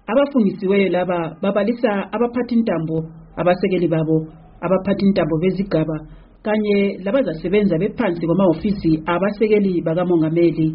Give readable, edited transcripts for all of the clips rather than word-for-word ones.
Abafungisiweyo laba babalisa abaphathintambo, abasekeli babo, abaphathintambo bezigaba kanye labazasebenza bephansi kwamahhovisi abasekeli bakamongameli.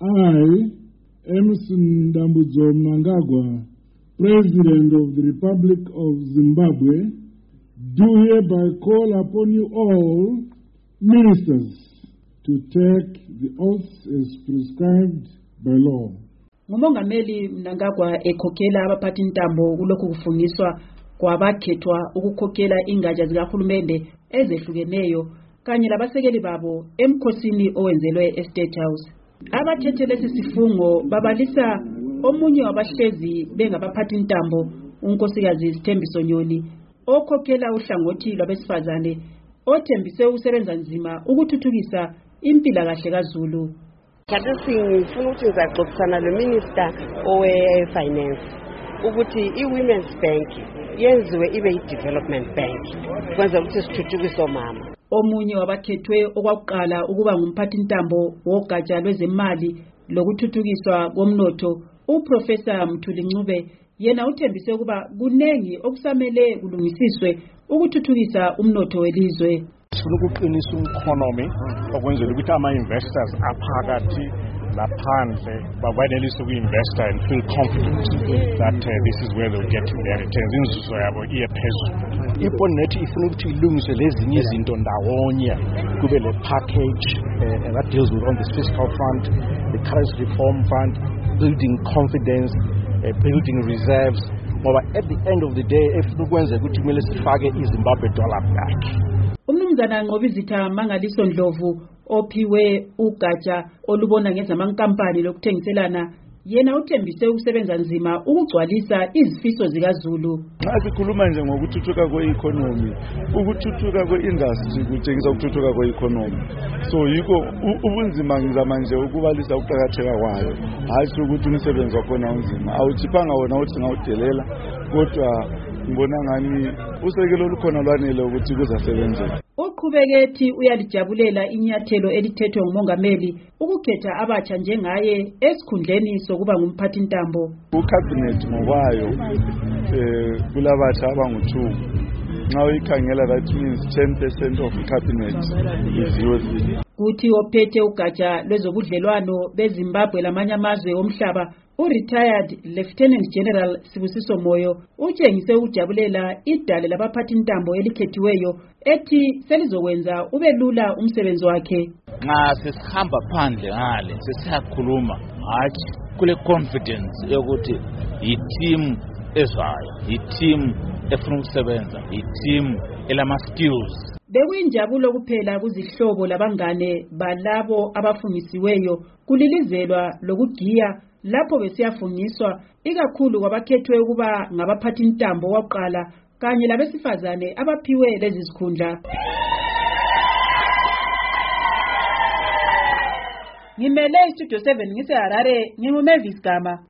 I, Emmerson Dambudzo Mnangagwa, President of the Republic of Zimbabwe, do hereby call upon you all ministers to take the oaths as prescribed by law. Ngumongameli Mnangagwa ekhokhela abaphathintambo kulokhu kufungiswa kwabakhethwa ukukhokhela ingatsha zikahulumende ezehlukeneyo kanye labasekeli babo emkhosini owenzelwe eState House. Abathethe lesi sifungo babalisa omunye wabahlezi bengabaphathintambo unkosikazi Sithembiso Nyoni okhokhela uhlangothi lwabesifazane othembise ukusebenza nzima ukuthuthukisa impilakahle kaZulu. Kade singifuna ukuthi ngizaxoxisana lo minister owe finance ukuthi i-Women's Bank yenziwe ibe yi-development bank kwenza ukuthi sithuthukise omama. Omunye wabakhethwe okwakuqala ukuba ngumphathintambo wogatsha lwezemali lokuthuthukiswa komnotho uProfessor Mthuli Ncube yena uthembise ukuba kunengi okusamele kulungisiswe ukuthuthukisa umnotho welizwe. Sifuna ukuqinisa economy okwenzela ukuthi ama-investors aphakathi laphandle bakwanelise uku-investa and feel confident that this is where they'll get their returns. Inzuzo yabo iye phezulu. Iphone nethi ifuna ukuthi ilungise lezinye izinto ndawonye kube le package that deals with on the fiscal front, the currency reform fund, building confidence, building reserves. Ngoba at the end of the day efuna ukwenza ukuthi kumele sifake iZimbabwe dollar back. Umnumzana Nqobizitha Mangaliso Ndlovu ophiwe ugatsha olubona ngezamankampani lokuthengiselana yena uthembise ukusebenza nzima ukugcwalisa izifiso zikaZulu. Xa sikhuluma nje ngokuthuthuka kwe-economy, ukuthuthuka kwe-industry kutshengisa ukuthuthuka kwe-economy. So yiko ubunzima ngizama nje ukubalisa ukuqakatheka kwayo. Hayi ukuthi umsebenzi wakhona unzima. Awuchiphanga wona uthi ngawudelela kodwa ngibona ngani usekelo olukhona lwanele ukuthi kuzasebenza. Uqhubeke uyalijabulela inyathelo elithethwe ngumongameli ukukhetha abatsha njengaye esikhundleni sokuba ngumphathintambo. Ucabinet ngokwayo kulabatsha abangu2. Nxa uyikhangela that means 10% of cabinet is youth. Kuthi ophethe ugatsha lwezobudlelwano beZimbabwe lamanye amazwe omhlaba retired Lieutenant General Sibusiso Moyo utshengise ukujabulela idale labaphathintambo elikhethiweyo ethi selizokwenza ubelula umsebenzi wakhe. Nxa sesihamba phandle ngale sesiyakhuluma hathi kule confidence yokuthi i-team ezayo, i-team efuna ukusebenza, i-team elama skills. Bekuyinjabulo kuphela kuzihlobo labangane balabo abafungisiweyo kulilizelwa lokugiya lapho besiyafungiswa ikakhulu kwabakhethwe ukuba ngabaphathintambo waqala kanye labesifazane abaphiwe lezi zikhundla. Ngimele iStudio 7 ngise Harare, nginguMavis Gama.